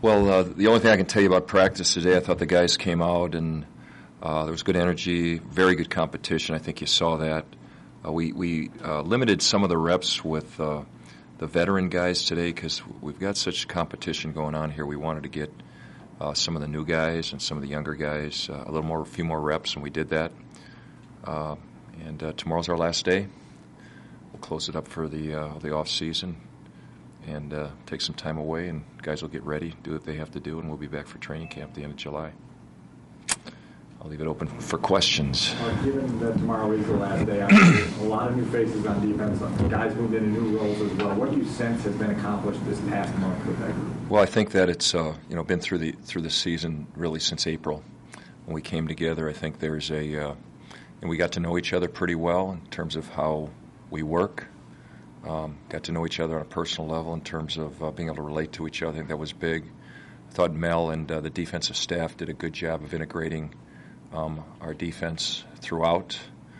Well, the only thing I can tell you about practice today, I thought the guys came out and there was good energy, very good competition. I think you saw that. We limited some of the reps with the veteran guys today because we've got such competition going on here. We wanted to get some of the new guys and some of the younger guys a few more reps, and we did that. And tomorrow's our last day. We'll close it up for the off season and take some time away, and guys will get ready, do what they have to do, and we'll be back for training camp at the end of July. I'll leave it open for questions. Given that tomorrow is the last day, a lot of new faces on defense, guys moved into new roles as well. What do you sense has been accomplished this past month with that group? Well, I think that it's been through the season really since April when we came together. I think there's and we got to know each other pretty well in terms of how we work. Got to know each other on a personal level in terms of being able to relate to each other. I think that was big. I thought Mel and the defensive staff did a good job of integrating our defense throughout.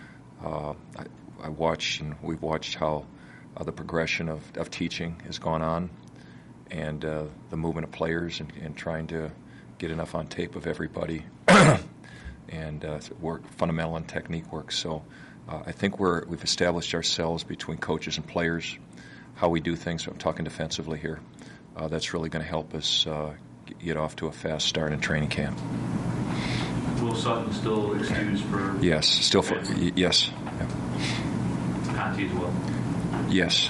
I watched, and we've watched how the progression of teaching has gone on, and the movement of players and trying to get enough on tape of everybody and work fundamental and technique work. So I think we've established ourselves between coaches and players, how we do things. I'm talking defensively here. That's really going to help us get off to a fast start in training camp. Will Sutton still excused for? Yes, still for yes. Yeah. Conti as well. Yes.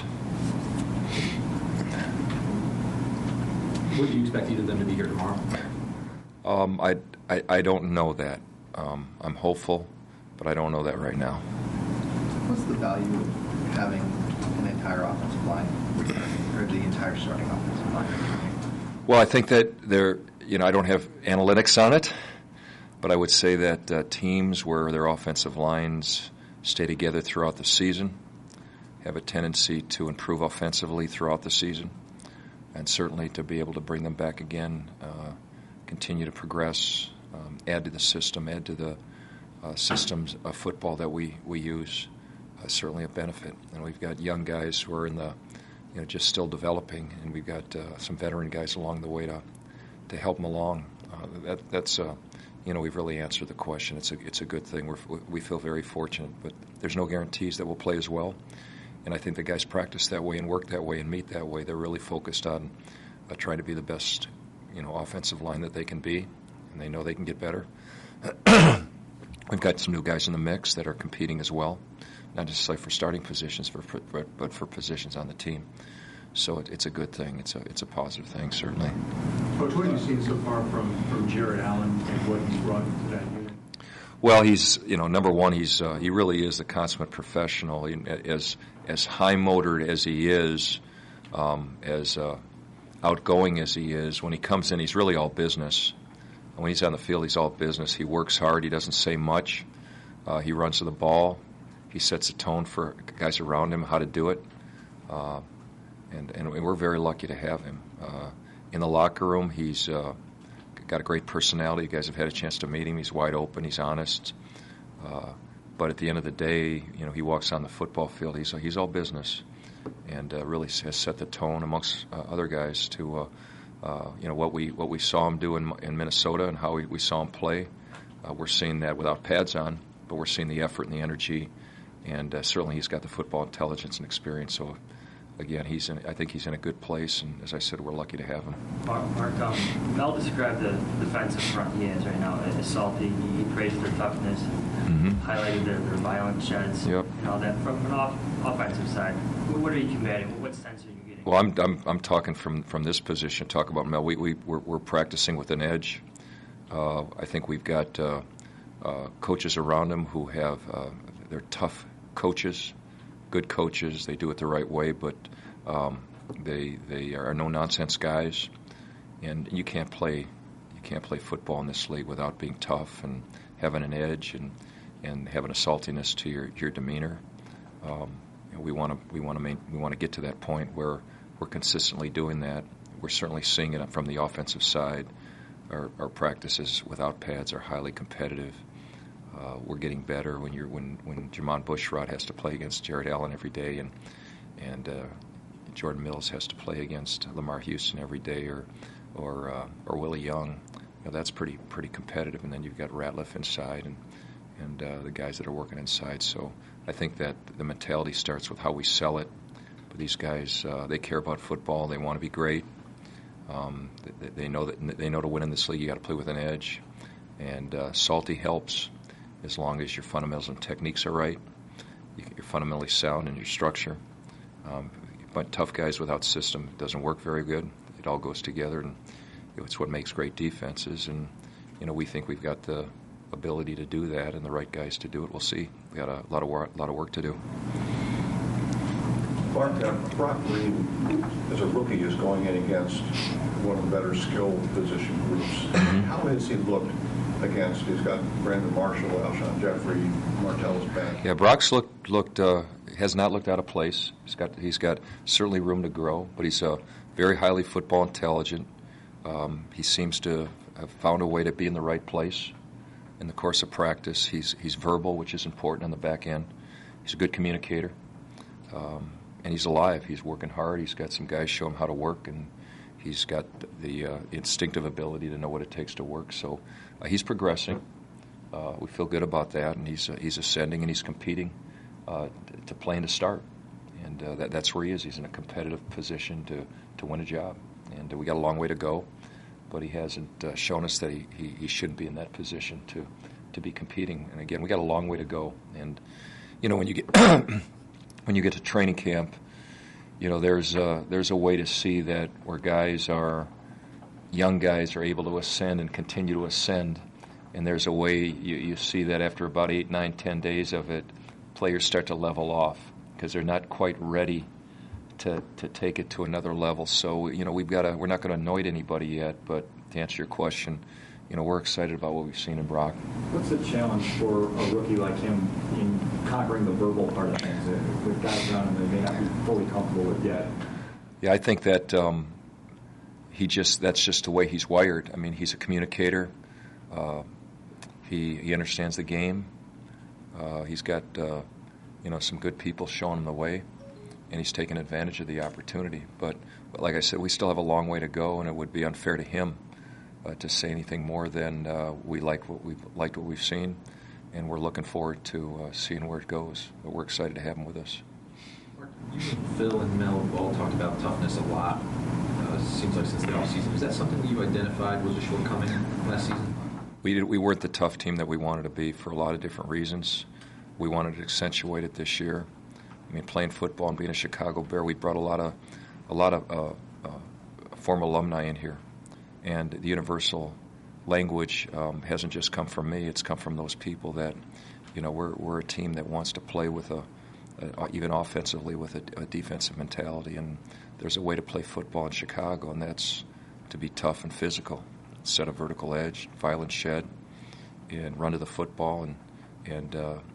Would you expect either of them to be here tomorrow? I don't know that. I'm hopeful, but I don't know that right now. What's the value of having an entire offensive line, or the entire starting offensive line? Well, I think that I don't have analytics on it, but I would say that teams where their offensive lines stay together throughout the season have a tendency to improve offensively throughout the season, and certainly to be able to bring them back again, continue to progress, add to the system, add to the systems of football that we use, certainly a benefit. And we've got young guys who are in the, just still developing, and we've got some veteran guys along the way to help them along. That's we've really answered the question. It's a good thing. We feel very fortunate, but there's no guarantees that we'll play as well. And I think the guys practice that way and work that way and meet that way. They're really focused on trying to be the best, offensive line that they can be, and they know they can get better. We've got some new guys in the mix that are competing as well, not necessarily for starting positions, but for positions on the team. So it's a good thing. It's a positive thing, certainly. Coach, what have you seen so far from Jared Allen and what he's brought to that unit? Well, he's number one, he really is a consummate professional. As high-motored as he is, as outgoing as he is, when he comes in, he's really all business. When he's on the field, he's all business. He works hard. He doesn't say much. He runs to the ball. He sets a tone for guys around him how to do it. And we're very lucky to have him. In the locker room, he's got a great personality. You guys have had a chance to meet him. He's wide open. He's honest. But at the end of the day, he walks on the football field. He's all business, and really has set the tone amongst other guys to what we saw him do in Minnesota and how we saw him play. We're seeing that without pads on, but we're seeing the effort and the energy, and certainly he's got the football intelligence and experience. So again, I think he's in a good place, and as I said, we're lucky to have him. Mark, Mel described the defensive front he has right now as salty. He praised their toughness, highlighted their violent sheds, yep, and all that. From an offensive side, what are you combating? What sense are you getting? Well, I'm talking from this position. Talk about Mel. We're practicing with an edge. I think we've got coaches around him who have they're tough coaches, good coaches. They do it the right way, but they are no nonsense guys, and you can't play football in this league without being tough and having an edge and having a saltiness to your demeanor. We want to get to that point where we're consistently doing that. We're certainly seeing it from the offensive side. Our practices without pads are highly competitive. We're getting better when Jermon Bushrod has to play against Jared Allen every day, and Jordan Mills has to play against Lamar Houston every day, or Willie Young. That's pretty competitive. And then you've got Ratliff inside, and the guys that are working inside. So I think that the mentality starts with how we sell it. But these guys, they care about football. They want to be great. They know to win in this league, you got to play with an edge. And Salty helps as long as your fundamentals and techniques are right. You're fundamentally sound in your structure. But tough guys without system doesn't work very good. It all goes together, and it's what makes great defenses. And we think we've got the ability to do that, and the right guys to do it. We'll see. We got a lot of work to do. Mark, Brock Reed, as a rookie, is going in against one of the better skilled position groups. Mm-hmm. How has he looked against? He's got Brandon Marshall, Alshon Jeffrey, Martellus Bennett. Yeah, Brock's has not looked out of place. He's got certainly room to grow, but he's very highly football intelligent. He seems to have found a way to be in the right place in the course of practice. He's verbal, which is important on the back end. He's a good communicator. And he's alive. He's working hard. He's got some guys show him how to work, and he's got the instinctive ability to know what it takes to work. So he's progressing. We feel good about that, and he's ascending, and he's competing to play and to start. And that's where he is. He's in a competitive position to win a job. And we got a long way to go, but he hasn't shown us that he shouldn't be in that position to be competing. And again, we got a long way to go. And when you get when you get to training camp, there's a way to see that where young guys are able to ascend and continue to ascend, and there's a way you see that after about 8, 9, 10 days of it, players start to level off because they're not quite ready to take it to another level. So we're not going to anoint anybody yet, but to answer your question, we're excited about what we've seen in Brock. What's the challenge for a rookie like him in conquering the verbal part of things with guys around him that may not be fully comfortable with yet? Yeah, I think that that's just the way he's wired. I mean, he's a communicator. He understands the game. He's got some good people showing him the way, and he's taken advantage of the opportunity. But like I said, we still have a long way to go, and it would be unfair to him to say anything more than we liked what we've seen, and we're looking forward to seeing where it goes. But we're excited to have him with us. You and Phil and Mel all talked about toughness a lot. It seems like since the offseason. Is that something that you identified was a shortcoming last season? We weren't the tough team that we wanted to be for a lot of different reasons. We wanted to accentuate it this year. I mean, playing football and being a Chicago Bear, we brought a lot of former alumni in here. And the universal language hasn't just come from me; it's come from those people that, we're a team that wants to play with even offensively with a defensive mentality. And there's a way to play football in Chicago, and that's to be tough and physical, set a vertical edge, violent shed, and run to the football. And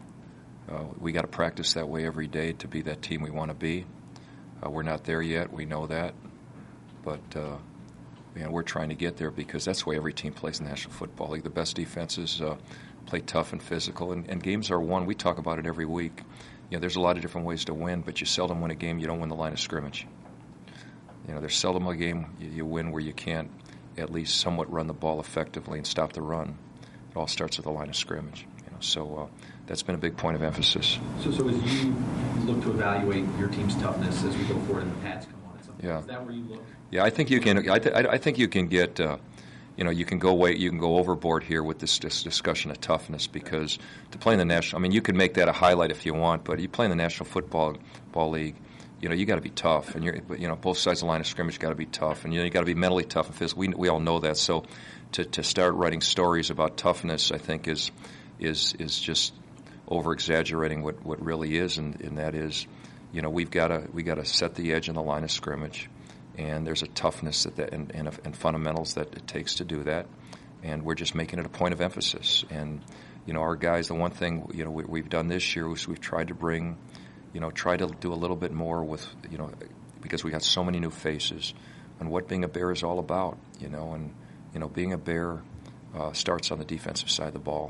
we got to practice that way every day to be that team we want to be. We're not there yet; we know that, but. We're trying to get there because that's the way every team plays in the National Football League. The best defenses play tough and physical, and games are won. We talk about it every week. There's a lot of different ways to win, but you seldom win a game you don't win the line of scrimmage. There's seldom a game you win where you can't at least somewhat run the ball effectively and stop the run. It all starts with the line of scrimmage. So that's been a big point of emphasis. So as you look to evaluate your team's toughness as we go forward and the pads come on at some point, yeah. Is that where you look? Yeah, I think you can. I think you can get. You can go overboard here with this discussion of toughness because to play in the national. I mean, you can make that a highlight if you want, but you play in the National Football League. You got to be tough, and both sides of the line of scrimmage got to be tough, and you got to be mentally tough and physical. We all know that. So to start writing stories about toughness, I think is just over exaggerating what really is, and that is, we got to set the edge on the line of scrimmage. And there's a toughness and fundamentals that it takes to do that, and we're just making it a point of emphasis. And our guys, the one thing we've done this year is we've tried to try to do a little bit more with because we got so many new faces, and what being a Bear is all about. And being a Bear starts on the defensive side of the ball,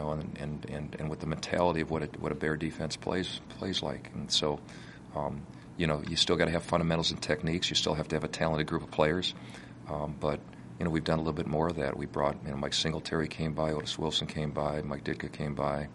and with the mentality of what a Bear defense plays like, and so. you still got to have fundamentals and techniques. You still have to have a talented group of players. But we've done a little bit more of that. We brought, Mike Singletary came by, Otis Wilson came by, Mike Ditka came by.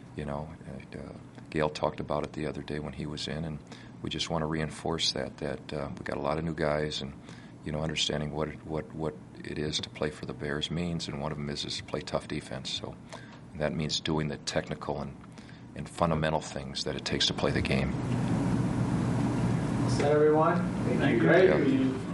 Gail talked about it the other day when he was in, and we just want to reinforce that we got a lot of new guys, and understanding what it is to play for the Bears means, and one of them is to play tough defense. So that means doing the technical and fundamental things that it takes to play the game. Is that everyone? Thank you. Great. Yeah.